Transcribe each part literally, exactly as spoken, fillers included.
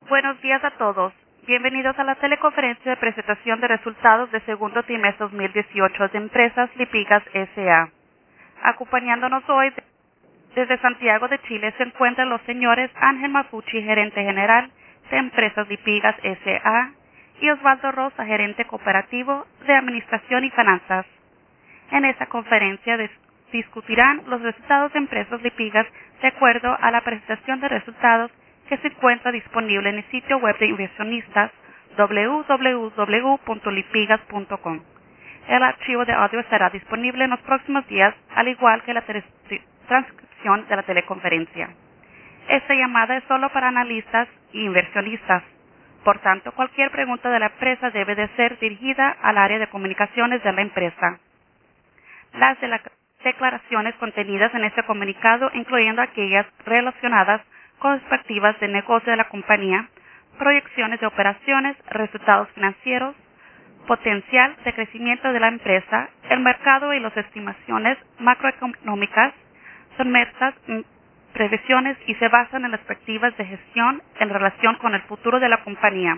Buenos días a todos. Bienvenidos a la teleconferencia de presentación de resultados de segundo trimestre dos mil dieciocho de Empresas Lipigas S A Acompañándonos hoy desde Santiago de Chile se encuentran los señores Ángel Mafucci, gerente general de Empresas Lipigas S A y Osvaldo Rosa, gerente cooperativo de Administración y Finanzas. En esta conferencia dis- discutirán los resultados de Empresas Lipigas de acuerdo a la presentación de resultados que se encuentra disponible en el sitio web de inversionistas doble u doble u doble u punto lipigas punto com. El archivo de audio estará disponible en los próximos días, al igual que la tele- transcripción de la teleconferencia. Esta llamada es solo para analistas e inversionistas. Por tanto, cualquier pregunta de la empresa debe de ser dirigida al área de comunicaciones de la empresa. Las de la- declaraciones contenidas en este comunicado, incluyendo aquellas relacionadas con perspectivas de negocio de la compañía, proyecciones de operaciones, resultados financieros, potencial de crecimiento de la empresa, el mercado y las estimaciones macroeconómicas, son metas, previsiones y se basan en las perspectivas de gestión en relación con el futuro de la compañía.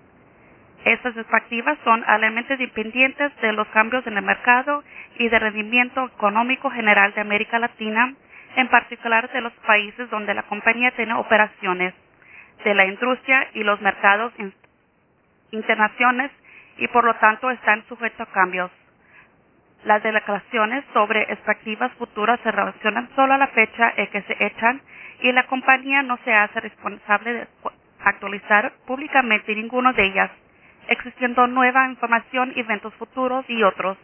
Estas perspectivas son altamente dependientes de los cambios en el mercado y del rendimiento económico general de América Latina, en particular de los países donde la compañía tiene operaciones, de la industria y los mercados in- internacionales y por lo tanto están sujetos a cambios. Las declaraciones sobre expectativas futuras se relacionan solo a la fecha en que se echan y la compañía no se hace responsable de actualizar públicamente ninguno de ellas, existiendo nueva información, eventos futuros y otros.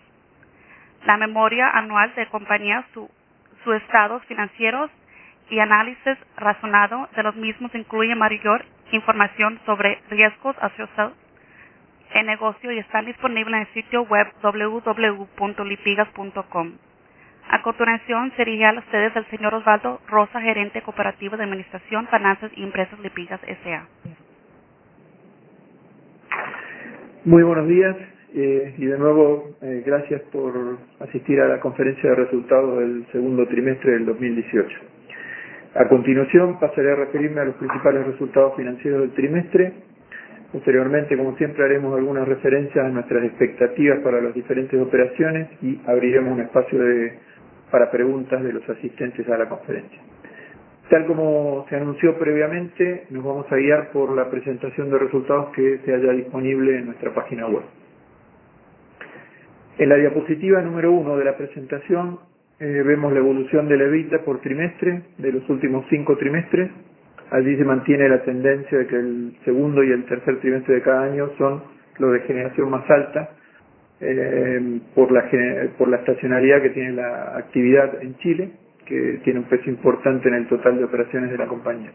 La memoria anual de compañía, su, sus estados financieros y análisis razonado de los mismos incluye mayor información sobre riesgos asociados en negocio y están disponibles en el sitio web doble u doble u punto lipigas punto com. A continuación se dirige a ustedes el señor Osvaldo Rosa, gerente cooperativo de Administración, Finanzas y Empresas Lipigas S A Muy buenos días eh, y de nuevo eh, gracias por asistir a la conferencia de resultados del segundo trimestre del dos mil dieciocho. A continuación pasaré a referirme a los principales resultados financieros del trimestre. Posteriormente, como siempre, haremos algunas referencias a nuestras expectativas para las diferentes operaciones y abriremos un espacio de, para preguntas de los asistentes a la conferencia. Tal como se anunció previamente, nos vamos a guiar por la presentación de resultados que se haya disponible en nuestra página web. En la diapositiva número uno de la presentación eh, vemos la evolución del EBITDA por trimestre de los últimos cinco trimestres. Allí se mantiene la tendencia de que el segundo y el tercer trimestre de cada año son los de generación más alta eh, por, la, por la estacionalidad que tiene la actividad en Chile, que tiene un peso importante en el total de operaciones de la compañía.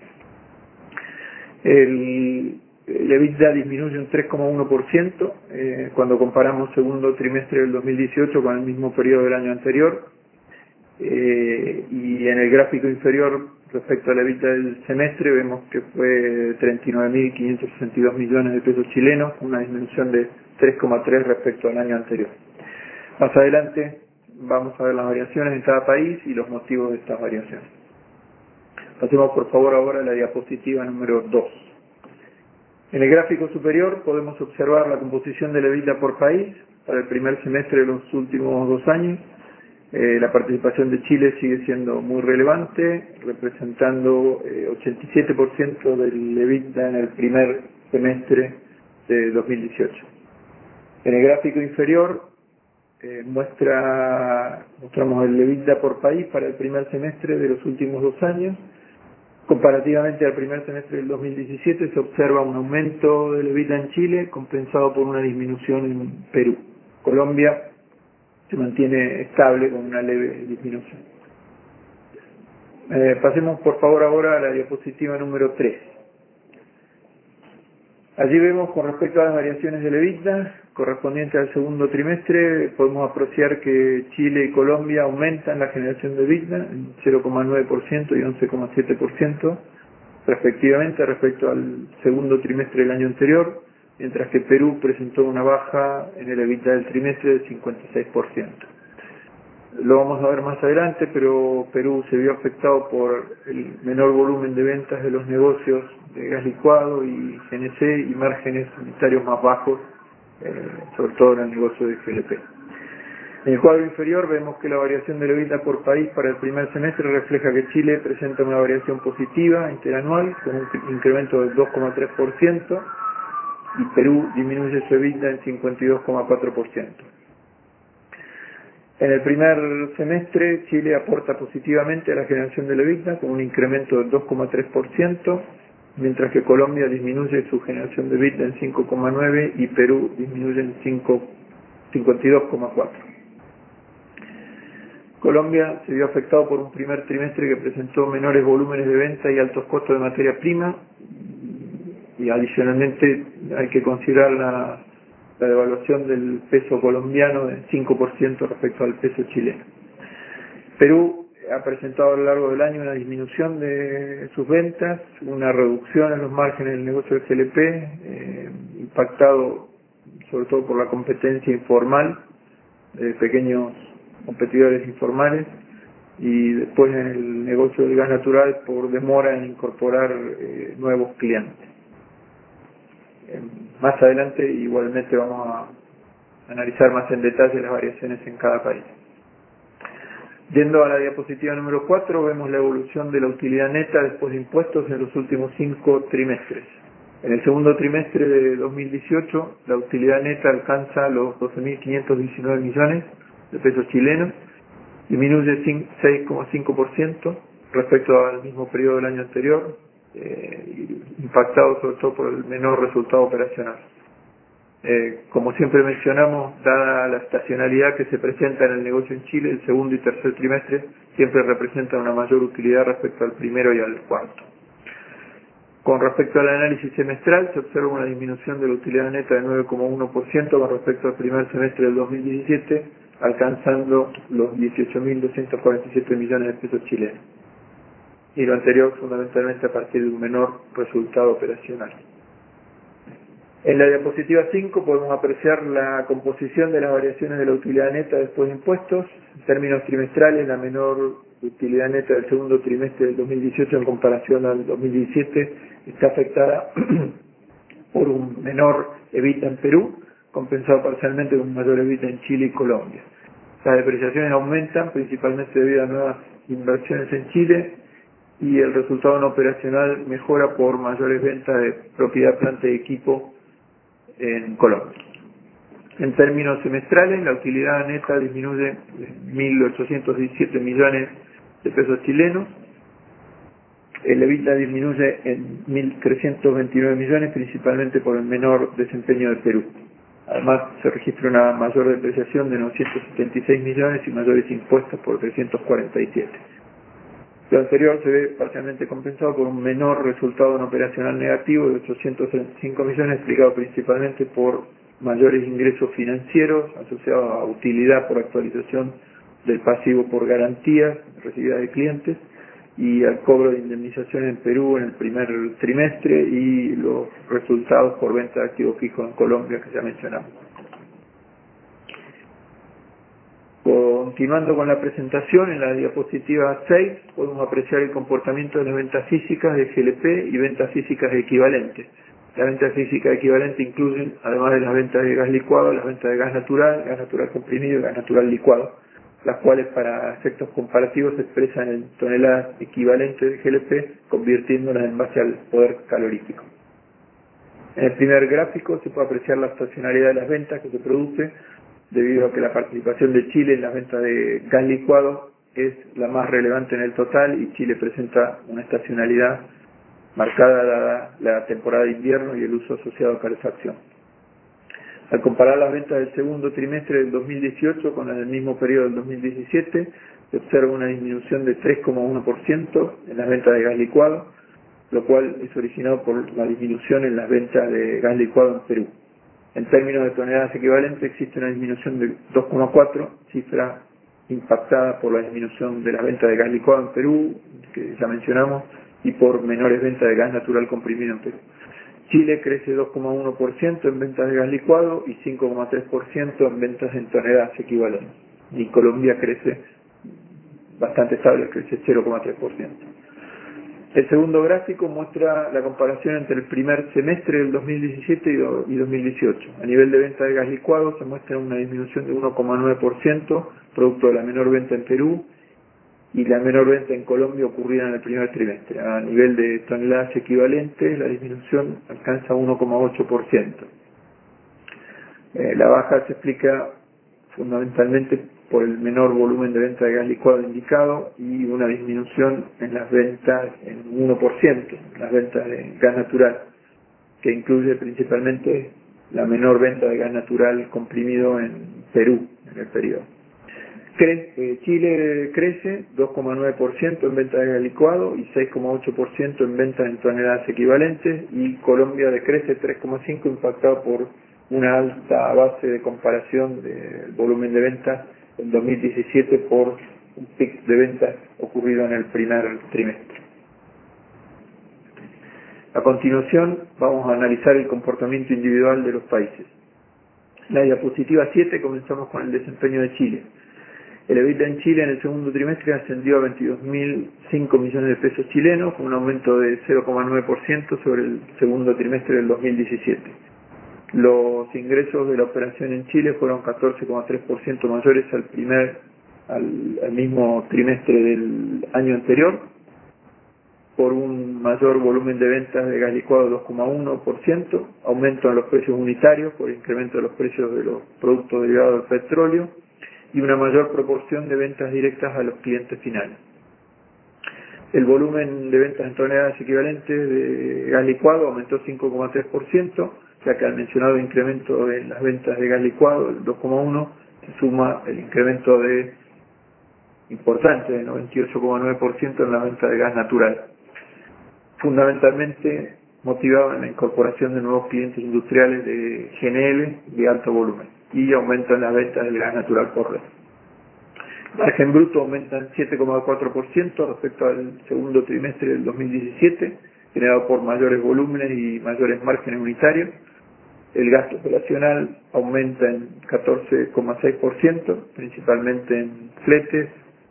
El, el EBITDA disminuye un tres coma uno por ciento eh, cuando comparamos segundo trimestre del dos mil dieciocho con el mismo periodo del año anterior. Eh, y en el gráfico inferior, respecto al EBITDA del semestre, vemos que fue treinta y nueve mil quinientos sesenta y dos millones de pesos chilenos, una disminución de tres coma tres respecto al año anterior. Más adelante vamos a ver las variaciones en cada país y los motivos de estas variaciones. Pasemos por favor ahora a la diapositiva número dos. En el gráfico superior podemos observar la composición del EBITDA por país para el primer semestre de los últimos dos años. Eh, la participación de Chile sigue siendo muy relevante, representando eh, ochenta y siete por ciento del EBITDA en el primer semestre de dos mil dieciocho. En el gráfico inferior eh, muestra, mostramos el EBITDA por país para el primer semestre de los últimos dos años. Comparativamente al primer semestre del dos mil diecisiete se observa un aumento del EBITDA en Chile compensado por una disminución en Perú. Colombia se mantiene estable con una leve disminución. Eh, pasemos por favor ahora a la diapositiva número tres. Allí vemos con respecto a las variaciones del EBITDA correspondiente al segundo trimestre, podemos apreciar que Chile y Colombia aumentan la generación de EBITDA en cero coma nueve por ciento y once coma siete por ciento respectivamente respecto al segundo trimestre del año anterior, mientras que Perú presentó una baja en el EBITDA del trimestre del cincuenta y seis por ciento. lo vamos a ver más adelante, pero Perú se vio afectado por el menor volumen de ventas de los negocios de gas licuado y G N C y márgenes unitarios más bajos, eh, sobre todo en el negocio de G L P. En el cuadro inferior vemos que la variación del EBITDA por país para el primer semestre refleja que Chile presenta una variación positiva interanual con un incremento del dos coma tres por ciento y Perú disminuye su EBITDA en cincuenta y dos coma cuatro por ciento. En el primer semestre, Chile aporta positivamente a la generación del EBITDA con un incremento del dos coma tres por ciento, mientras que Colombia disminuye su generación de EBITDA en cinco coma nueve por ciento y Perú disminuye en cincuenta y dos coma cuatro por ciento. Colombia se vio afectado por un primer trimestre que presentó menores volúmenes de venta y altos costos de materia prima, y adicionalmente hay que considerar la la devaluación del peso colombiano del cinco por ciento respecto al peso chileno. Perú ha presentado a lo largo del año una disminución de sus ventas, una reducción en los márgenes del negocio de G L P, eh, impactado sobre todo por la competencia informal de pequeños competidores informales, y después en el negocio del gas natural por demora en incorporar eh, nuevos clientes. Más adelante igualmente vamos a analizar más en detalle las variaciones en cada país. Yendo a la diapositiva número cuatro, vemos la evolución de la utilidad neta después de impuestos en los últimos cinco trimestres. En el segundo trimestre de dos mil dieciocho, la utilidad neta alcanza los doce mil quinientos diecinueve millones de pesos chilenos, disminuye seis coma cinco por ciento respecto al mismo periodo del año anterior, Eh, impactado sobre todo por el menor resultado operacional. Eh, como siempre mencionamos, dada la estacionalidad que se presenta en el negocio en Chile, el segundo y tercer trimestre siempre representan una mayor utilidad respecto al primero y al cuarto. Con respecto al análisis semestral, se observa una disminución de la utilidad neta de nueve coma uno por ciento con respecto al primer semestre del dos mil diecisiete, alcanzando los dieciocho mil doscientos cuarenta y siete millones de pesos chilenos. Y lo anterior fundamentalmente a partir de un menor resultado operacional. En la diapositiva cinco podemos apreciar la composición de las variaciones de la utilidad neta después de impuestos. En términos trimestrales, la menor utilidad neta del segundo trimestre del dos mil dieciocho en comparación al dos mil diecisiete está afectada por un menor EBITDA en Perú, compensado parcialmente con un mayor EBITDA en Chile y Colombia. Las depreciaciones aumentan principalmente debido a nuevas inversiones en Chile, y el resultado no operacional mejora por mayores ventas de propiedad, planta y equipo en Colombia. En términos semestrales, la utilidad neta disminuye mil ochocientos diecisiete millones de pesos chilenos, el EBITDA disminuye en mil trescientos veintinueve millones, principalmente por el menor desempeño de Perú. Además, se registra una mayor depreciación de novecientos setenta y seis millones y mayores impuestos por trescientos cuarenta y siete. Lo anterior se ve parcialmente compensado por un menor resultado no operacional negativo de ochocientos treinta y cinco millones, explicado principalmente por mayores ingresos financieros asociados a utilidad por actualización del pasivo por garantías recibidas de clientes y al cobro de indemnizaciones en Perú en el primer trimestre y los resultados por venta de activos fijos en Colombia que ya mencionamos. Continuando con la presentación, en la diapositiva seis podemos apreciar el comportamiento de las ventas físicas de G L P y ventas físicas equivalentes. Las ventas físicas equivalentes incluyen, además de las ventas de gas licuado, las ventas de gas natural, gas natural comprimido y gas natural licuado, las cuales para efectos comparativos se expresan en toneladas equivalentes de G L P, convirtiéndolas en base al poder calorífico. En el primer gráfico se puede apreciar la estacionalidad de las ventas que se produce debido a que la participación de Chile en las ventas de gas licuado es la más relevante en el total y Chile presenta una estacionalidad marcada dada la temporada de invierno y el uso asociado a calefacción. Al comparar las ventas del segundo trimestre del dos mil dieciocho con las del mismo periodo del dos mil diecisiete, se observa una disminución de tres coma uno por ciento en las ventas de gas licuado, lo cual es originado por la disminución en las ventas de gas licuado en Perú. En términos de toneladas equivalentes existe una disminución de dos coma cuatro, cifra impactada por la disminución de las ventas de gas licuado en Perú, que ya mencionamos, y por menores ventas de gas natural comprimido en Perú. Chile crece dos coma uno por ciento en ventas de gas licuado y cinco coma tres por ciento en ventas en toneladas equivalentes. y Colombia crece bastante estable, crece cero coma tres por ciento. El segundo gráfico muestra la comparación entre el primer semestre del dos mil diecisiete y dos mil dieciocho. A nivel de venta de gas licuado se muestra una disminución de uno coma nueve por ciento, producto de la menor venta en Perú y la menor venta en Colombia ocurrida en el primer trimestre. A nivel de toneladas equivalentes, la disminución alcanza uno coma ocho por ciento. Eh, la baja se explica fundamentalmente por el menor volumen de venta de gas licuado indicado y una disminución en las ventas en uno por ciento, las ventas de gas natural, que incluye principalmente la menor venta de gas natural comprimido en Perú en el periodo. Cre eh, Chile crece dos coma nueve por ciento en venta de gas licuado y seis coma ocho por ciento en ventas en toneladas equivalentes, y Colombia decrece tres coma cinco por ciento impactado por una alta base de comparación del volumen de ventas en dos mil diecisiete por un pic de ventas ocurrido en el primer trimestre. A continuación vamos a analizar el comportamiento individual de los países. En la diapositiva siete comenzamos con el desempeño de Chile. El EBITDA en Chile en el segundo trimestre ascendió a veintidós mil cinco millones de pesos chilenos, con un aumento de cero coma nueve por ciento sobre el segundo trimestre del dos mil diecisiete. Los ingresos de la operación en Chile fueron catorce coma tres por ciento mayores al primer al, al mismo trimestre del año anterior, por un mayor volumen de ventas de gas licuado dos coma uno por ciento, aumento en los precios unitarios por incremento de los precios de los productos derivados del petróleo y una mayor proporción de ventas directas a los clientes finales. El volumen de ventas en toneladas equivalentes de gas licuado aumentó cinco coma tres por ciento, ya que al mencionado incremento en las ventas de gas licuado, el dos coma uno, se suma el incremento de importante de noventa y ocho coma nueve por ciento en la venta de gas natural, fundamentalmente motivado en la incorporación de nuevos clientes industriales de G N L de alto volumen y aumento en las ventas de gas natural por red. El margen bruto aumenta en siete coma cuatro por ciento respecto al segundo trimestre del dos mil diecisiete, generado por mayores volúmenes y mayores márgenes unitarios. El gasto operacional aumenta en catorce coma seis por ciento, principalmente en fletes,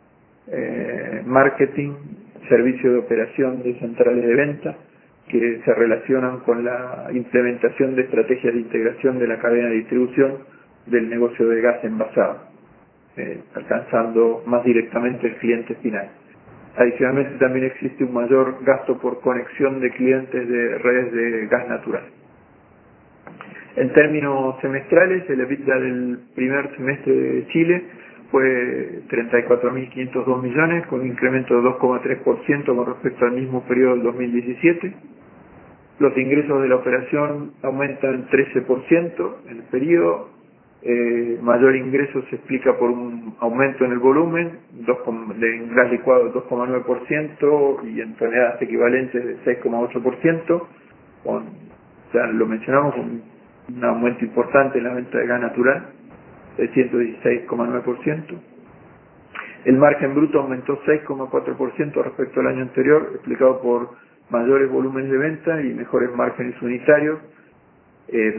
eh, marketing, servicio de operación de centrales de venta, que se relacionan con la implementación de estrategias de integración de la cadena de distribución del negocio de gas envasado, eh, alcanzando más directamente el cliente final. Adicionalmente también existe un mayor gasto por conexión de clientes de redes de gas natural. En términos semestrales, el EBITDA del primer semestre de Chile fue treinta y cuatro mil quinientos dos millones, con un incremento de dos coma tres por ciento con respecto al mismo periodo del dos mil diecisiete. Los ingresos de la operación aumentan trece por ciento en el periodo. Eh, mayor ingreso se explica por un aumento en el volumen dos, de gas licuado dos coma nueve por ciento y en toneladas equivalentes de seis coma ocho por ciento, con, ya lo mencionamos, con un aumento importante en la venta de gas natural de ciento dieciséis coma nueve por ciento. El margen bruto aumentó seis coma cuatro por ciento respecto al año anterior, explicado por mayores volúmenes de venta y mejores márgenes unitarios. Eh,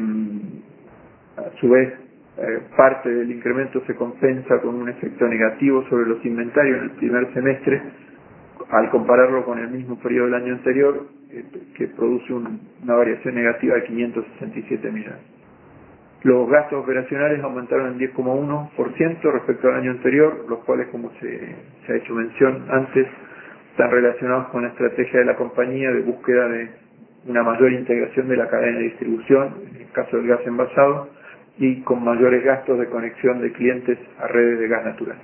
a su vez, eh, parte del incremento se compensa con un efecto negativo sobre los inventarios en el primer semestre, al compararlo con el mismo periodo del año anterior, eh, que produce un, una variación negativa de quinientos sesenta y siete millones. Los gastos operacionales aumentaron en diez coma uno por ciento respecto al año anterior, los cuales, como se, se ha hecho mención antes, están relacionados con la estrategia de la compañía de búsqueda de una mayor integración de la cadena de distribución, en el caso del gas envasado, y con mayores gastos de conexión de clientes a redes de gas natural.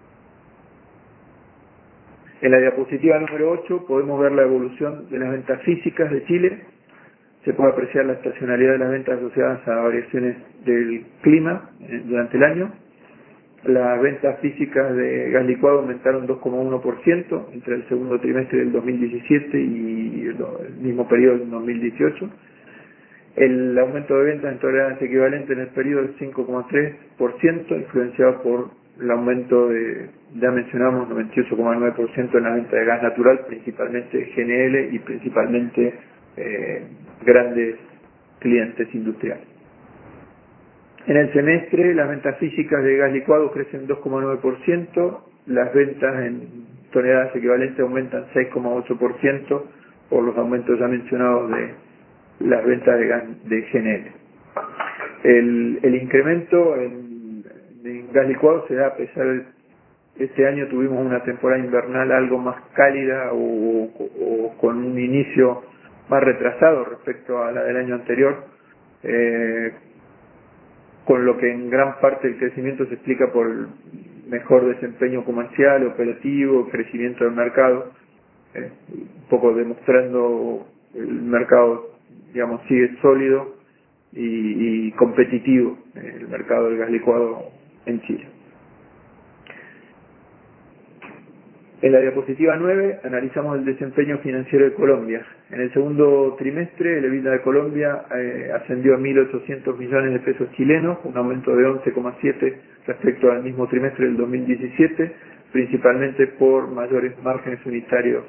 En la diapositiva número ocho podemos ver la evolución de las ventas físicas de Chile. Se puede apreciar la estacionalidad de las ventas asociadas a variaciones del clima eh, durante el año. Las ventas físicas de gas licuado aumentaron dos coma uno por ciento entre el segundo trimestre del dos mil diecisiete y el, el mismo periodo del dos mil dieciocho. El aumento de ventas en toneladas equivalentes en el periodo es cinco coma tres por ciento, influenciado por el aumento de, ya mencionamos, noventa y ocho coma nueve por ciento en la venta de gas natural, principalmente G N L y principalmente eh, grandes clientes industriales. En el semestre, las ventas físicas de gas licuado crecen dos coma nueve por ciento, las ventas en toneladas equivalentes aumentan seis coma ocho por ciento por los aumentos ya mencionados de las ventas de gas de G N L. El, el incremento en, en gas licuado se da a pesar de este año tuvimos una temporada invernal algo más cálida o, o, o con un inicio más retrasado respecto a la del año anterior, eh, con lo que en gran parte el crecimiento se explica por el mejor desempeño comercial, operativo, crecimiento del mercado, eh, un poco demostrando el mercado, digamos, sigue sólido y, y competitivo, eh, el mercado del gas licuado en Chile. En la diapositiva nueve analizamos el desempeño financiero de Colombia. En el segundo trimestre, el EBITDA de Colombia eh, ascendió a mil ochocientos millones de pesos chilenos, un aumento de once coma siete respecto al mismo trimestre del dos mil diecisiete, principalmente por mayores márgenes unitarios.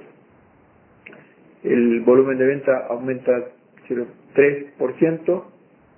El volumen de venta aumenta cero coma tres por ciento.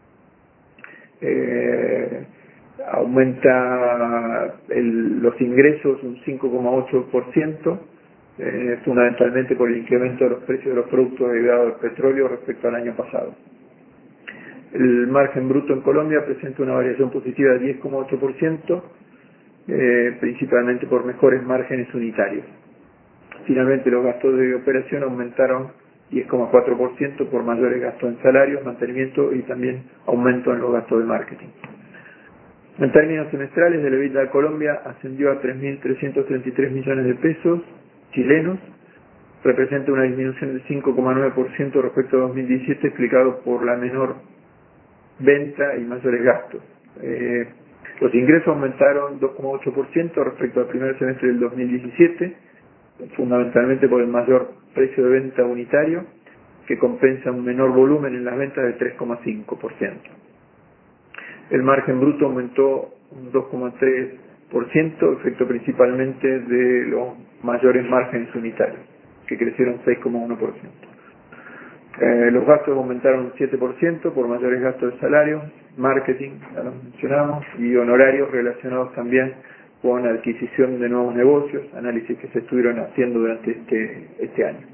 Eh, aumenta el, los ingresos un cinco coma ocho por ciento, eh, fundamentalmente por el incremento de los precios de los productos derivados del petróleo respecto al año pasado. El margen bruto en Colombia presenta una variación positiva de diez coma ocho por ciento, eh, principalmente por mejores márgenes unitarios. Finalmente, los gastos de operación aumentaron diez coma cuatro por ciento por mayores gastos en salarios, mantenimiento y también aumento en los gastos de marketing. En términos semestrales, el EBITDA de Colombia ascendió a tres mil trescientos treinta y tres millones de pesos chilenos, representa una disminución del cinco coma nueve por ciento respecto a dos mil diecisiete, explicado por la menor venta y mayores gastos. Eh, los ingresos aumentaron dos coma ocho por ciento respecto al primer semestre del dos mil diecisiete, fundamentalmente por el mayor precio de venta unitario, que compensa un menor volumen en las ventas de tres coma cinco por ciento. El margen bruto aumentó un dos coma tres por ciento, efecto principalmente de los mayores márgenes unitarios, que crecieron seis coma uno por ciento. Eh, los gastos aumentaron un siete por ciento por mayores gastos de salario, marketing, ya lo mencionamos, y honorarios relacionados también con adquisición de nuevos negocios, análisis que se estuvieron haciendo durante este, este año.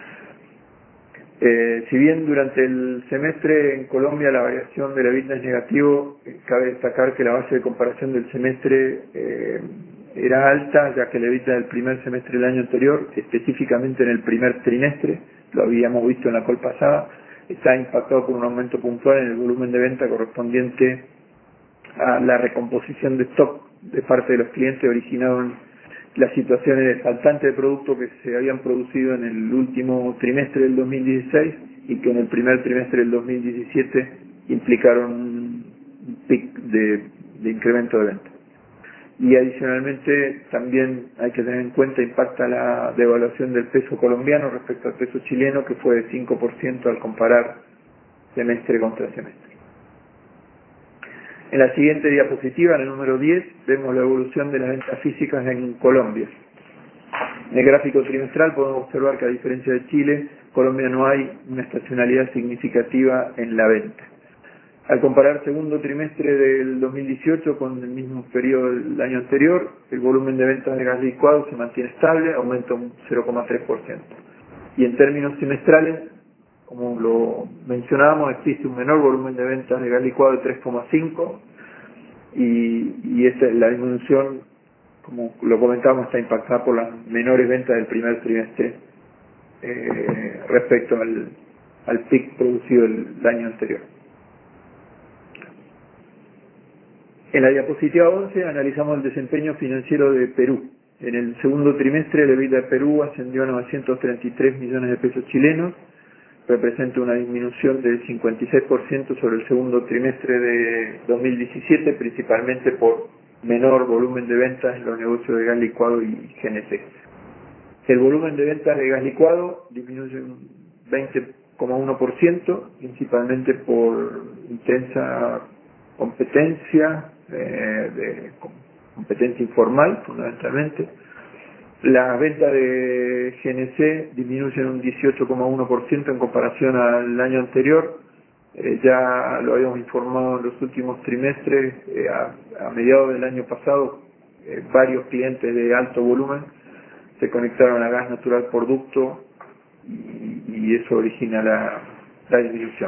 Eh, si bien durante el semestre en Colombia la variación de la EBITDA es negativo, eh, cabe destacar que la base de comparación del semestre eh, era alta, ya que la EBITDA del primer semestre del año anterior, específicamente en el primer trimestre, lo habíamos visto en la call pasada, está impactado por un aumento puntual en el volumen de venta correspondiente a la recomposición de stock de parte de los clientes originado en las situaciones faltantes de producto que se habían producido en el último trimestre del dos mil dieciséis y que en el primer trimestre del dos mil diecisiete implicaron un pic de, de incremento de ventas. Y adicionalmente también hay que tener en cuenta impacta la devaluación del peso colombiano respecto al peso chileno, que fue de cinco por ciento al comparar semestre contra semestre. En la siguiente diapositiva, en el número diez, vemos la evolución de las ventas físicas en Colombia. En el gráfico trimestral podemos observar que, a diferencia de Chile, Colombia no hay una estacionalidad significativa en la venta. Al comparar segundo trimestre del dos mil dieciocho con el mismo periodo del año anterior, el volumen de ventas de gas licuado se mantiene estable, aumenta un cero coma tres por ciento. Y en términos semestrales, como lo mencionábamos, existe un menor volumen de ventas de gas licuado de tres coma cinco y, y esta, la disminución, como lo comentábamos, está impactada por las menores ventas del primer trimestre eh, respecto al, al pic producido el, el año anterior. En la diapositiva once analizamos el desempeño financiero de Perú. En el segundo trimestre, el EBITDA de Perú ascendió a novecientos treinta y tres millones de pesos chilenos, representa una disminución del cincuenta y seis por ciento sobre el segundo trimestre de dos mil diecisiete, principalmente por menor volumen de ventas en los negocios de gas licuado y G N C. El volumen de ventas de gas licuado disminuye un veinte coma uno por ciento, principalmente por intensa competencia, eh, de competencia informal fundamentalmente. Las ventas de G N C disminuyen un dieciocho coma uno por ciento en comparación al año anterior, Eh, ya lo habíamos informado en los últimos trimestres, eh, a, a mediados del año pasado, eh, varios clientes de alto volumen se conectaron a gas natural por ducto y, y eso origina la, la disminución.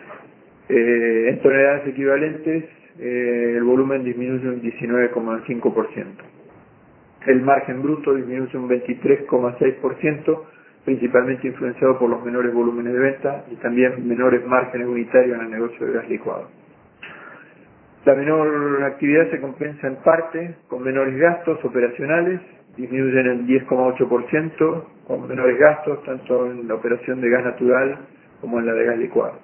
Eh, en toneladas equivalentes, eh, el volumen disminuye un diecinueve coma cinco por ciento. El margen bruto disminuye un veintitrés coma seis por ciento, principalmente influenciado por los menores volúmenes de venta y también menores márgenes unitarios en el negocio de gas licuado. La menor actividad se compensa en parte con menores gastos operacionales, disminuyen el diez coma ocho por ciento con menores gastos tanto en la operación de gas natural como en la de gas licuado.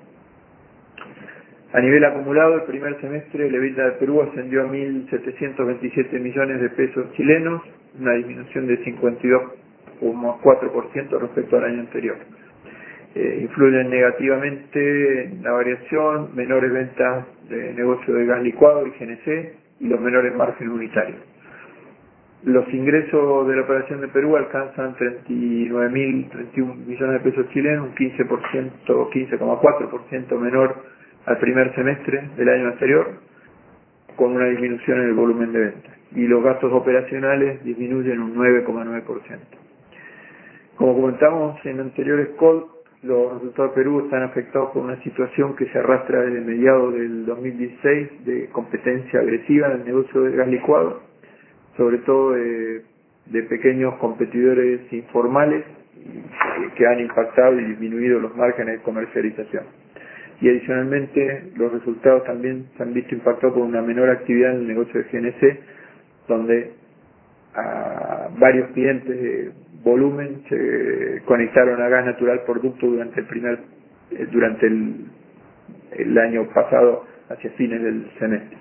A nivel acumulado, el primer semestre el EBITDA de Perú ascendió a mil setecientos veintisiete millones de pesos chilenos, una disminución de cincuenta y dos coma cuatro por ciento respecto al año anterior. Eh, influyen negativamente en la variación, menores ventas de negocio de gas licuado y G N C y los menores márgenes unitarios. Los ingresos de la operación de Perú alcanzan treinta y nueve mil treinta y uno millones de pesos chilenos, un quince por ciento, quince coma cuatro por ciento menor al primer semestre del año anterior, con una disminución en el volumen de ventas. Y los gastos operacionales disminuyen un nueve coma nueve por ciento. Como comentamos en anteriores calls, los resultados de Perú están afectados por una situación que se arrastra desde mediados del dos mil dieciséis de competencia agresiva en el negocio del gas licuado, sobre todo de, de pequeños competidores informales que han impactado y disminuido los márgenes de comercialización. Y adicionalmente los resultados también se han visto impactados por una menor actividad en el negocio de G N C, donde a varios clientes de volumen se conectaron a gas natural por ducto durante el primer eh, durante el, el año pasado hacia fines del semestre.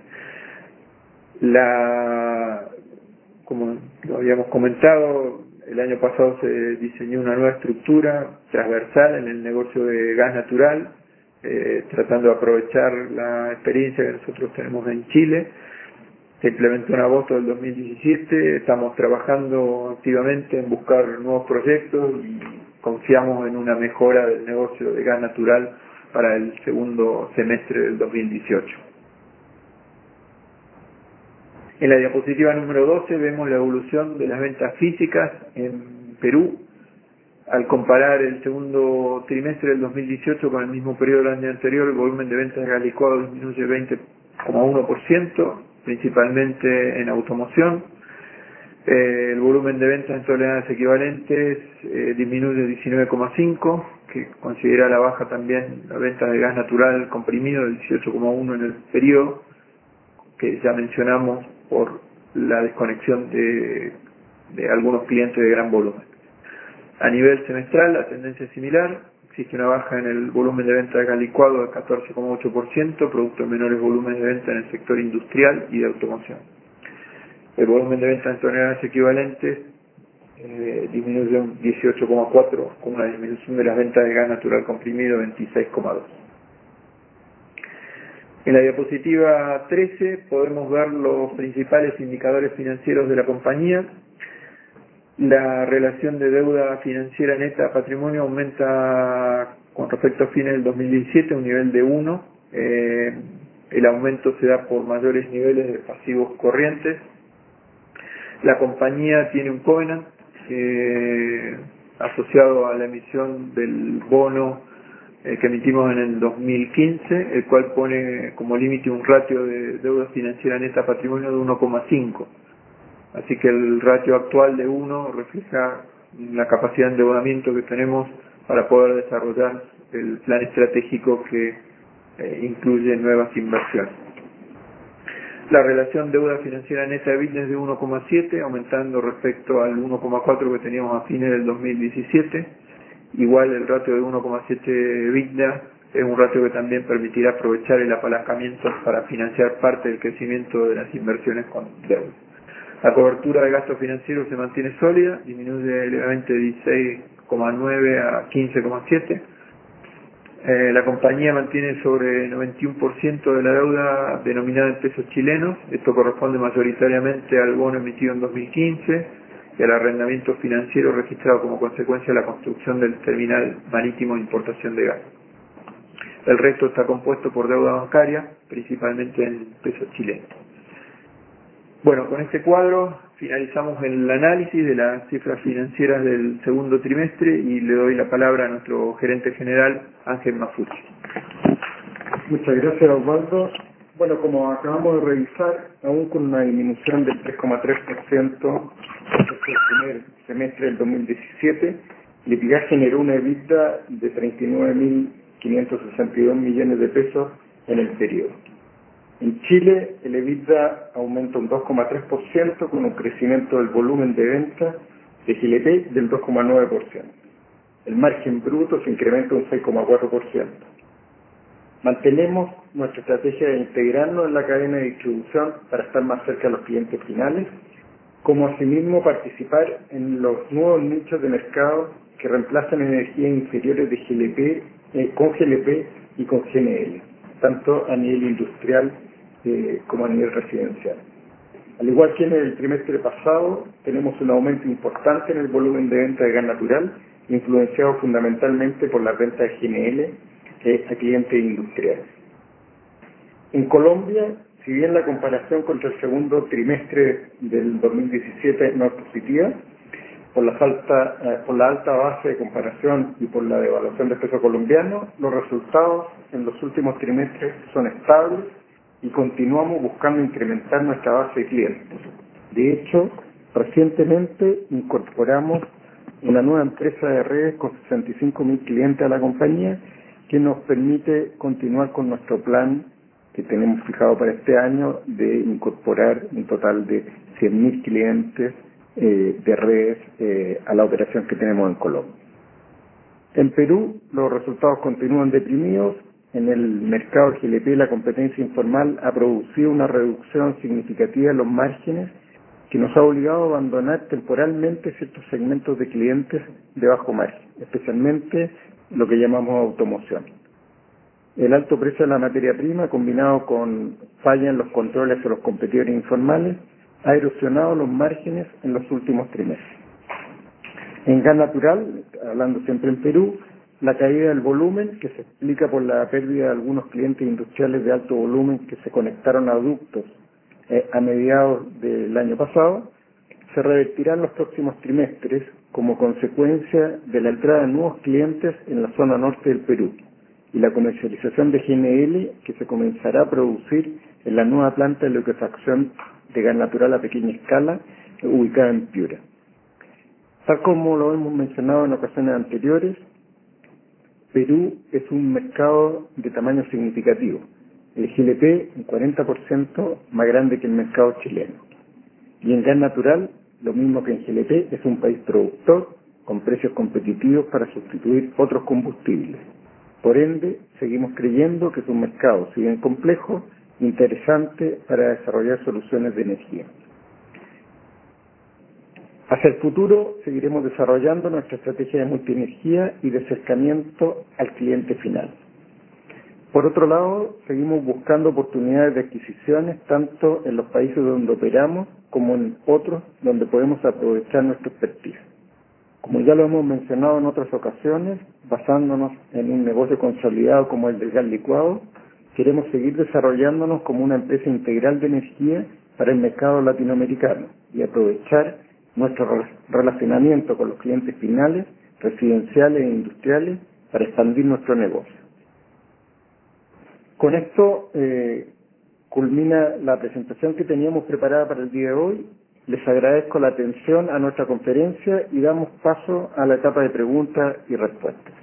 La como lo habíamos comentado, el año pasado se diseñó una nueva estructura transversal en el negocio de gas natural, eh, tratando de aprovechar la experiencia que nosotros tenemos en Chile. Se implementó en agosto del dos mil diecisiete, estamos trabajando activamente en buscar nuevos proyectos y confiamos en una mejora del negocio de gas natural para el segundo semestre del dos mil dieciocho. En la diapositiva número doce vemos la evolución de las ventas físicas en Perú. Al comparar el segundo trimestre del dos mil dieciocho con el mismo periodo del año anterior, el volumen de ventas de gas licuado disminuye veinte coma uno por ciento, principalmente en automoción. Eh, el volumen de ventas en toneladas equivalentes eh, disminuye diecinueve coma cinco por ciento, que considera la baja también la venta de gas natural comprimido del dieciocho coma uno por ciento en el periodo, que ya mencionamos por la desconexión de, de algunos clientes de gran volumen. A nivel semestral, la tendencia es similar. Existe una baja en el volumen de venta de gas licuado de catorce coma ocho por ciento, producto de menores volúmenes de venta en el sector industrial y de automoción. El volumen de venta en toneladas equivalentes eh, disminuye un dieciocho coma cuatro por ciento, con una disminución de las ventas de gas natural comprimido de veintiséis coma dos por ciento. En la diapositiva trece podemos ver los principales indicadores financieros de la compañía. La relación de deuda financiera neta a patrimonio aumenta con respecto a fines del dos mil diecisiete, un nivel de uno. Eh, el aumento se da por mayores niveles de pasivos corrientes. La compañía tiene un covenant eh, asociado a la emisión del bono eh, que emitimos en el dos mil quince, el cual pone como límite un ratio de deuda financiera neta a patrimonio de uno coma cinco. Así que el ratio actual de uno refleja la capacidad de endeudamiento que tenemos para poder desarrollar el plan estratégico que eh, incluye nuevas inversiones. La relación deuda financiera neta EBITDA es de uno coma siete, aumentando respecto al uno coma cuatro que teníamos a fines del dos mil diecisiete. Igual el ratio de uno coma siete EBITDA es un ratio que también permitirá aprovechar el apalancamiento para financiar parte del crecimiento de las inversiones con deuda. La cobertura de gastos financieros se mantiene sólida, disminuye levemente de dieciséis coma nueve a quince coma siete. Eh, la compañía mantiene sobre noventa y uno por ciento de la deuda denominada en pesos chilenos. Esto corresponde mayoritariamente al bono emitido en dos mil quince y al arrendamiento financiero registrado como consecuencia de la construcción del terminal marítimo de importación de gas. El resto está compuesto por deuda bancaria, principalmente en pesos chilenos. Bueno, con este cuadro finalizamos el análisis de las cifras financieras del segundo trimestre y le doy la palabra a nuestro gerente general, Ángel Mafucci. Muchas gracias, Osvaldo. Bueno, como acabamos de revisar, aún con una disminución del tres coma tres por ciento respecto al primer semestre del dos mil diecisiete, Lipigas generó una EBITDA de treinta y nueve mil quinientos sesenta y dos millones de pesos en el periodo. En Chile, el EBITDA aumenta un dos coma tres por ciento con un crecimiento del volumen de venta de G L P del dos coma nueve por ciento. El margen bruto se incrementa un seis coma cuatro por ciento. Mantenemos nuestra estrategia de integrarnos en la cadena de distribución para estar más cerca de los clientes finales, como asimismo participar en los nuevos nichos de mercado que reemplazan energías inferiores de G L P, eh, con G L P y con G N L, tanto a nivel industrial eh, como a nivel residencial. Al igual que en el trimestre pasado, tenemos un aumento importante en el volumen de venta de gas natural, influenciado fundamentalmente por la venta de G N L eh, a clientes industriales. En Colombia, si bien la comparación contra el segundo trimestre del dos mil diecisiete no es positiva, por la, falta, eh, por la alta base de comparación y por la devaluación del peso colombiano, los resultados en los últimos trimestres son estables y continuamos buscando incrementar nuestra base de clientes. De hecho, recientemente incorporamos una nueva empresa de redes con sesenta y cinco mil clientes a la compañía que nos permite continuar con nuestro plan que tenemos fijado para este año de incorporar un total de cien mil clientes eh, de redes eh, a la operación que tenemos en Colombia. En Perú los resultados continúan deprimidos. En el mercado G L P la competencia informal ha producido una reducción significativa en los márgenes que nos ha obligado a abandonar temporalmente ciertos segmentos de clientes de bajo margen, especialmente lo que llamamos automoción. El alto precio de la materia prima, combinado con falla en los controles hacia los competidores informales, ha erosionado los márgenes en los últimos trimestres. En gas natural, hablando siempre en Perú, la caída del volumen, que se explica por la pérdida de algunos clientes industriales de alto volumen que se conectaron a ductos eh, a mediados del año pasado, se revertirá en los próximos trimestres como consecuencia de la entrada de nuevos clientes en la zona norte del Perú y la comercialización de G N L que se comenzará a producir en la nueva planta de liquefacción de gas natural a pequeña escala ubicada en Piura. Tal como lo hemos mencionado en ocasiones anteriores, Perú es un mercado de tamaño significativo. El G L P un cuarenta por ciento más grande que el mercado chileno. Y en gas natural, lo mismo que en G L P, es un país productor con precios competitivos para sustituir otros combustibles. Por ende, seguimos creyendo que es un mercado, si bien complejo, interesante para desarrollar soluciones de energía. Hacia el futuro, seguiremos desarrollando nuestra estrategia de multienergía y de acercamiento al cliente final. Por otro lado, seguimos buscando oportunidades de adquisiciones tanto en los países donde operamos como en otros donde podemos aprovechar nuestra expertise. Como ya lo hemos mencionado en otras ocasiones, basándonos en un negocio consolidado como el del gas licuado, queremos seguir desarrollándonos como una empresa integral de energía para el mercado latinoamericano y aprovechar nuestro relacionamiento con los clientes finales, residenciales e industriales para expandir nuestro negocio. Con esto eh, culmina la presentación que teníamos preparada para el día de hoy. Les agradezco la atención a nuestra conferencia y damos paso a la etapa de preguntas y respuestas.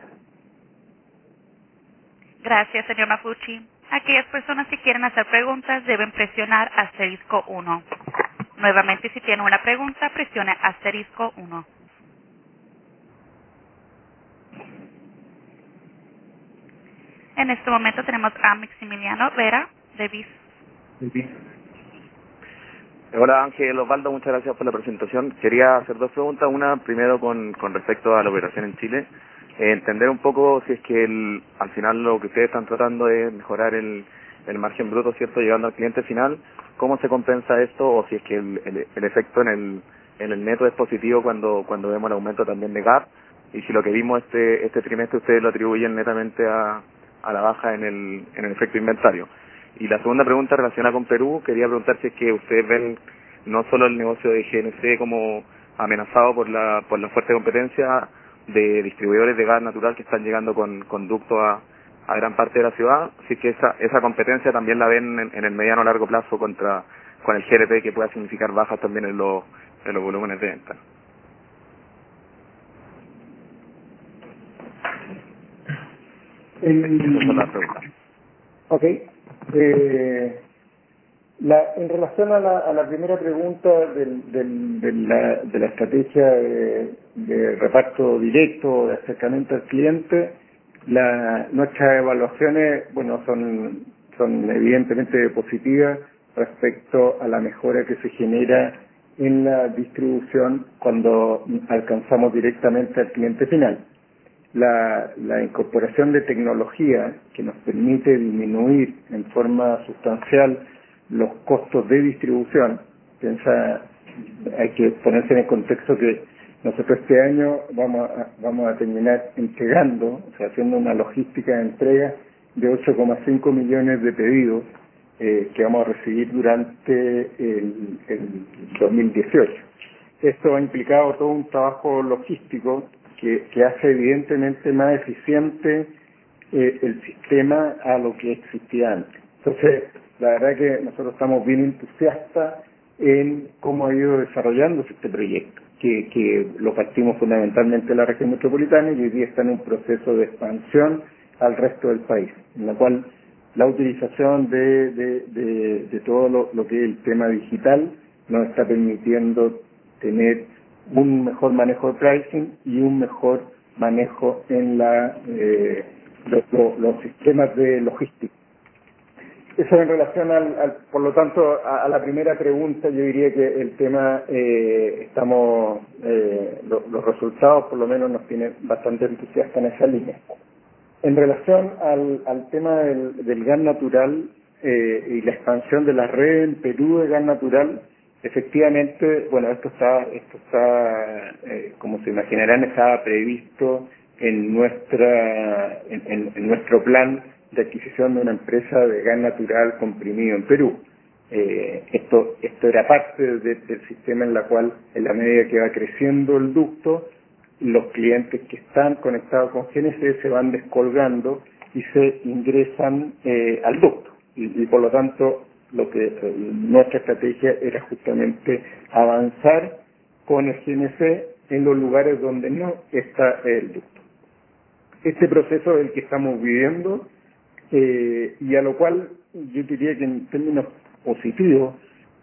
Gracias, señor Mafucci. Aquellas personas que quieren hacer preguntas deben presionar asterisco uno. Nuevamente, si tiene una pregunta, presione asterisco uno. En este momento tenemos a Maximiliano Vera, de B I S. Hola Ángel, Osvaldo, muchas gracias por la presentación. Quería hacer dos preguntas. Una, primero con, con respecto a la operación en Chile. Eh, entender un poco si es que el, al final lo que ustedes están tratando es mejorar el, el margen bruto, ¿cierto? Llegando al cliente final. ¿Cómo se compensa esto? O si es que el, el, el efecto en el, en el neto es positivo cuando, cuando vemos el aumento también de G A P. Y si lo que vimos este, este trimestre ustedes lo atribuyen netamente a, a la baja en el, en el efecto inventario. Y la segunda pregunta relacionada con Perú, quería preguntar si es que ustedes ven no solo el negocio de G N C como amenazado por la por la fuerte competencia de distribuidores de gas natural que están llegando con conductos a, a gran parte de la ciudad, si es que esa esa competencia también la ven en, en el mediano o largo plazo contra con el G R P, que pueda significar bajas también en los, en los volúmenes de venta. El... Esa es la pregunta. Ok. Eh, la, en relación a la, a la primera pregunta del, del, de, la, de la estrategia de, de reparto directo, de acercamiento al cliente, la, nuestras evaluaciones, bueno, son, son evidentemente positivas respecto a la mejora que se genera en la distribución cuando alcanzamos directamente al cliente final. La, la incorporación de tecnología que nos permite disminuir en forma sustancial los costos de distribución. Piensa, hay que ponerse en el contexto que nosotros este año vamos a, vamos a terminar entregando, o sea, haciendo una logística de entrega de ocho coma cinco millones de pedidos eh, que vamos a recibir durante el, el dos mil dieciocho. Esto ha implicado todo un trabajo logístico que, que hace evidentemente más eficiente eh, el sistema a lo que existía antes. Entonces, la verdad que nosotros estamos bien entusiastas en cómo ha ido desarrollándose este proyecto, que, que lo partimos fundamentalmente en la región metropolitana y hoy día está en un proceso de expansión al resto del país, en la cual la utilización de, de, de, de todo lo, lo que es el tema digital nos está permitiendo tener un mejor manejo de pricing y un mejor manejo en la, eh, los, los, los sistemas de logística. Eso en relación al, al por lo tanto, a, a la primera pregunta, yo diría que el tema, eh, estamos, eh, lo, los resultados por lo menos nos tienen bastante entusiastas en esa línea. En relación al, al tema del, del gas natural eh, y la expansión de la red en Perú de gas natural, efectivamente, bueno, esto está, esto está, eh, como se imaginarán, estaba previsto en nuestra, en, en, en nuestro plan de adquisición de una empresa de gas natural comprimido en Perú. Eh, esto, esto era parte de, del sistema en la cual, en la medida que va creciendo el ducto, los clientes que están conectados con G N C se van descolgando y se ingresan eh, al ducto. Y, y por lo tanto, lo que eh, nuestra estrategia era justamente avanzar con el G N C en los lugares donde no está el ducto. Este proceso es el que estamos viviendo eh, y a lo cual yo diría que en términos positivos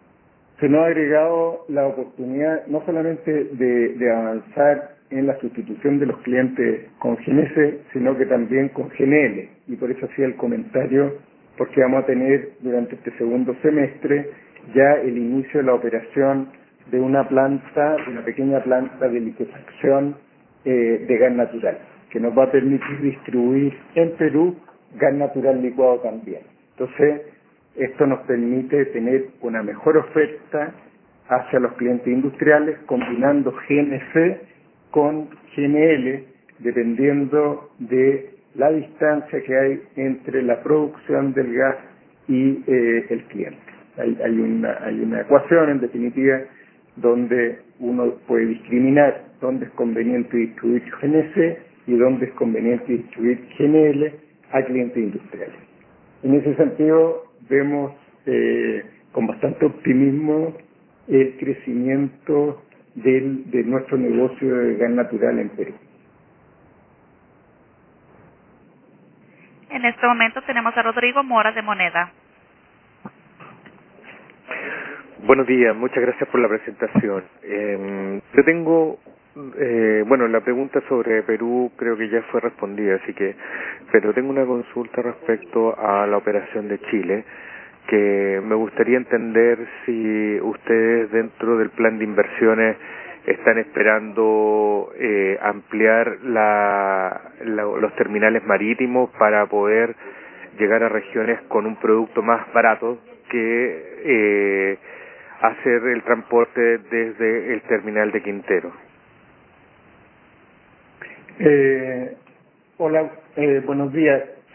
se nos ha agregado la oportunidad no solamente de, de avanzar en la sustitución de los clientes con G N C, sino que también con G N L. Y por eso hacía el comentario, porque vamos a tener durante este segundo semestre ya el inicio de la operación de una planta, de una pequeña planta de liquefacción eh, de gas natural, que nos va a permitir distribuir en Perú gas natural licuado también. Entonces, esto nos permite tener una mejor oferta hacia los clientes industriales, combinando G N C con G N L, dependiendo de la distancia que hay entre la producción del gas y eh, el cliente. Hay, hay, una, hay una ecuación, en definitiva, donde uno puede discriminar dónde es conveniente distribuir G N C y dónde es conveniente distribuir G N L a clientes industriales. En ese sentido, vemos eh, con bastante optimismo el crecimiento del, de nuestro negocio de gas natural en Perú. En este momento tenemos a Rodrigo Mora de Moneda. Buenos días, muchas gracias por la presentación. Eh, yo tengo, eh, bueno, la pregunta sobre Perú creo que ya fue respondida, así que, pero tengo una consulta respecto a la operación de Chile, que me gustaría entender si ustedes dentro del plan de inversiones están esperando eh, ampliar la, la, los terminales marítimos para poder llegar a regiones con un producto más barato que eh, hacer el transporte desde el terminal de Quintero. Eh, hola, eh, buenos días.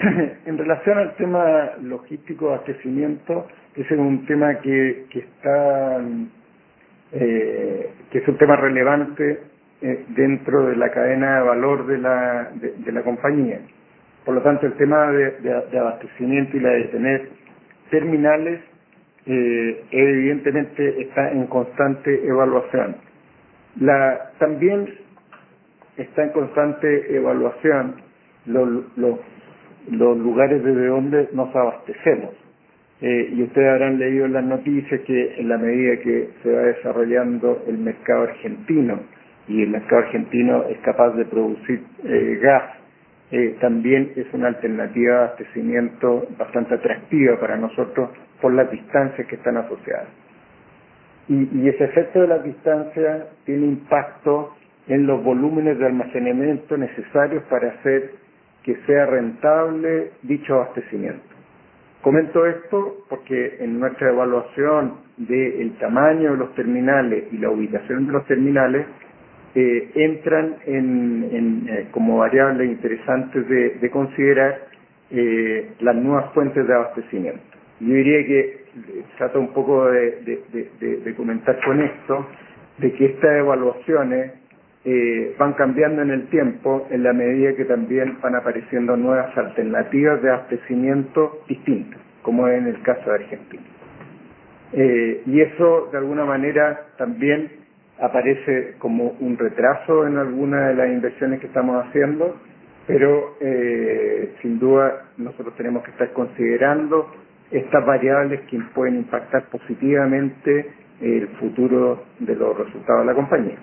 En relación al tema logístico de abastecimiento, ese es un tema que, que está eh, que es un tema relevante eh, dentro de la cadena de valor de la, de, de la compañía. Por lo tanto, el tema de, de, de abastecimiento y la de tener terminales eh, evidentemente está en constante evaluación. La, también está en constante evaluación los, los, los lugares desde donde nos abastecemos. Eh, y ustedes habrán leído en las noticias que en la medida que se va desarrollando el mercado argentino y el mercado argentino es capaz de producir eh, gas, eh, también es una alternativa de abastecimiento bastante atractiva para nosotros por las distancias que están asociadas. Y, y ese efecto de las distancias tiene impacto en los volúmenes de almacenamiento necesarios para hacer que sea rentable dicho abastecimiento. Comento esto porque en nuestra evaluación del tamaño de los terminales y la ubicación de los terminales eh, entran en, en, eh, como variables interesantes de, de considerar eh, las nuevas fuentes de abastecimiento. Yo diría que trata un poco de, de, de, de, de comentar con esto, de que estas evaluaciones eh, van cambiando en el tiempo en la medida que también van apareciendo nuevas alternativas de abastecimiento distintas, como es en el caso de Argentina. Eh, y eso de alguna manera también aparece como un retraso en algunas de las inversiones que estamos haciendo, pero eh, sin duda nosotros tenemos que estar considerando estas variables que pueden impactar positivamente el futuro de los resultados de la compañía.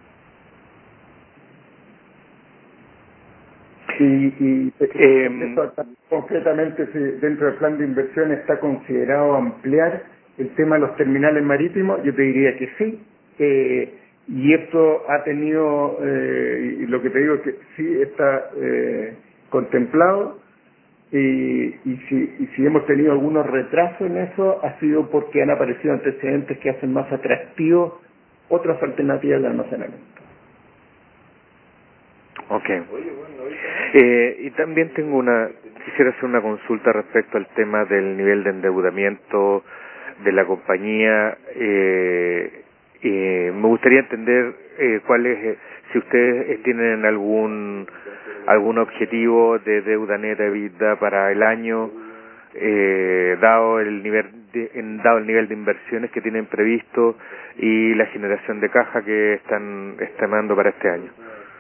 Y, y eh, eso, concretamente, si dentro del plan de inversión está considerado ampliar el tema de los terminales marítimos, yo te diría que sí. Eh, y esto ha tenido, eh, y lo que te digo es que sí está eh, contemplado. Y, y, si, y si hemos tenido algunos retrasos en eso, ha sido porque han aparecido antecedentes que hacen más atractivos otras alternativas de almacenamiento. Ok. Eh, y también tengo una, quisiera hacer una consulta respecto al tema del nivel de endeudamiento de la compañía. Eh, eh, me gustaría entender eh, cuál es, eh, si ustedes eh, tienen algún algún objetivo de deuda neta EBITDA para el año, eh, dado el nivel de, en, dado el nivel de inversiones que tienen previsto y la generación de caja que están estimando para este año.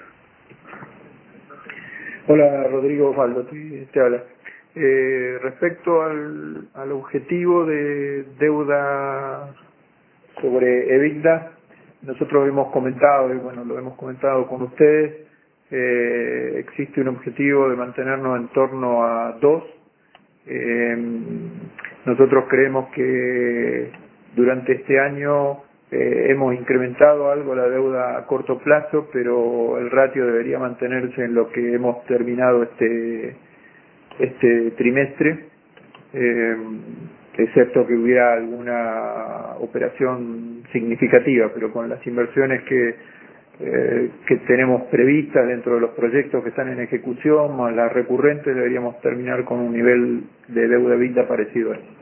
Hola Rodrigo, Osvaldo, te, te habla. Eh, respecto al, al objetivo de deuda sobre EBITDA, nosotros hemos comentado, y bueno, lo hemos comentado con ustedes, eh, existe un objetivo de mantenernos en torno a dos. Eh, nosotros creemos que durante este año eh, hemos incrementado algo la deuda a corto plazo, pero el ratio debería mantenerse en lo que hemos terminado este este trimestre, eh, excepto que hubiera alguna operación significativa, pero con las inversiones que eh, que tenemos previstas dentro de los proyectos que están en ejecución, más las recurrentes, deberíamos terminar con un nivel de deuda EBITDA parecido a eso.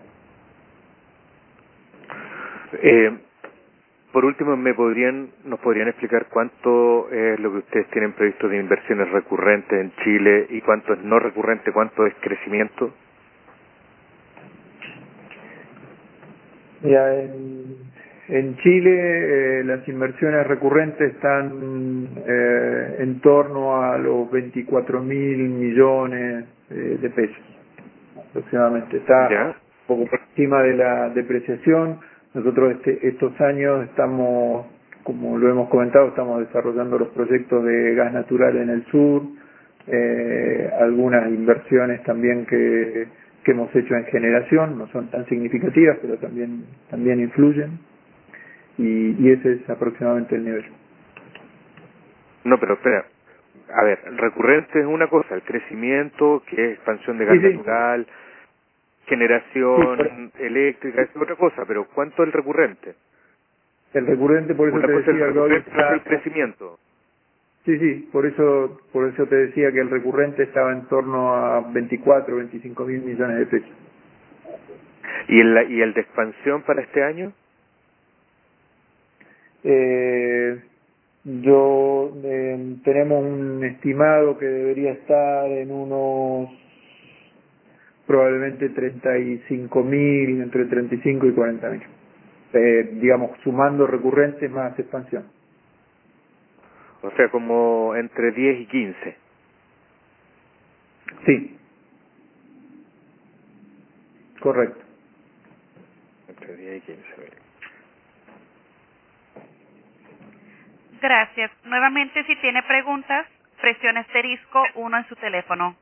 Eh, por último, ¿me podrían, nos podrían explicar cuánto es lo que ustedes tienen previsto de inversiones recurrentes en Chile y cuánto es no recurrente, cuánto es crecimiento? Ya, en, en Chile eh, las inversiones recurrentes están eh, en torno a los veinticuatro mil millones eh, de pesos aproximadamente. Está ¿Ya? un poco por encima de la depreciación. Nosotros este, estos años estamos, como lo hemos comentado, estamos desarrollando los proyectos de gas natural en el sur, eh, algunas inversiones también que, que hemos hecho en generación, no son tan significativas, pero también, también influyen, y, y ese es aproximadamente el nivel. No, pero espera. A ver, recurrente es una cosa, el crecimiento, que es expansión de gas Sí, sí. natural, generación Sí, eléctrica, es otra cosa, pero ¿cuánto es el recurrente? el recurrente, por eso Una te cosa es el decía que hoy recurrente, otra es está... el crecimiento. Sí, sí, sí, por eso, por eso te decía que el recurrente estaba en torno a veinticuatro, veinticinco mil millones de pesos. ¿Y el, y el de expansión para este año? Eh, yo eh, tenemos un estimado que debería estar en unos probablemente treinta y cinco mil, entre treinta y cinco y cuarenta mil, eh, digamos sumando recurrentes más expansión. O sea, como entre diez y quince. Sí, correcto. Entre diez y quince mil. Gracias. Nuevamente, si tiene preguntas, presione asterisco uno en su teléfono.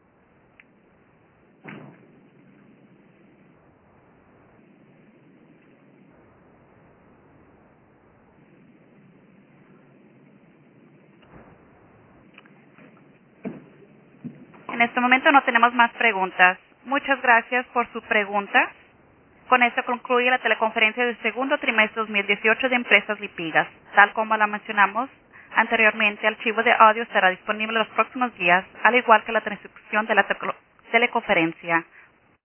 En este momento no tenemos más preguntas. Muchas gracias por su pregunta. Con esto concluye la teleconferencia del segundo trimestre dos mil dieciocho de Empresas Lipigas. Tal como la mencionamos anteriormente, el archivo de audio estará disponible los próximos días, al igual que la transcripción de la teleconferencia.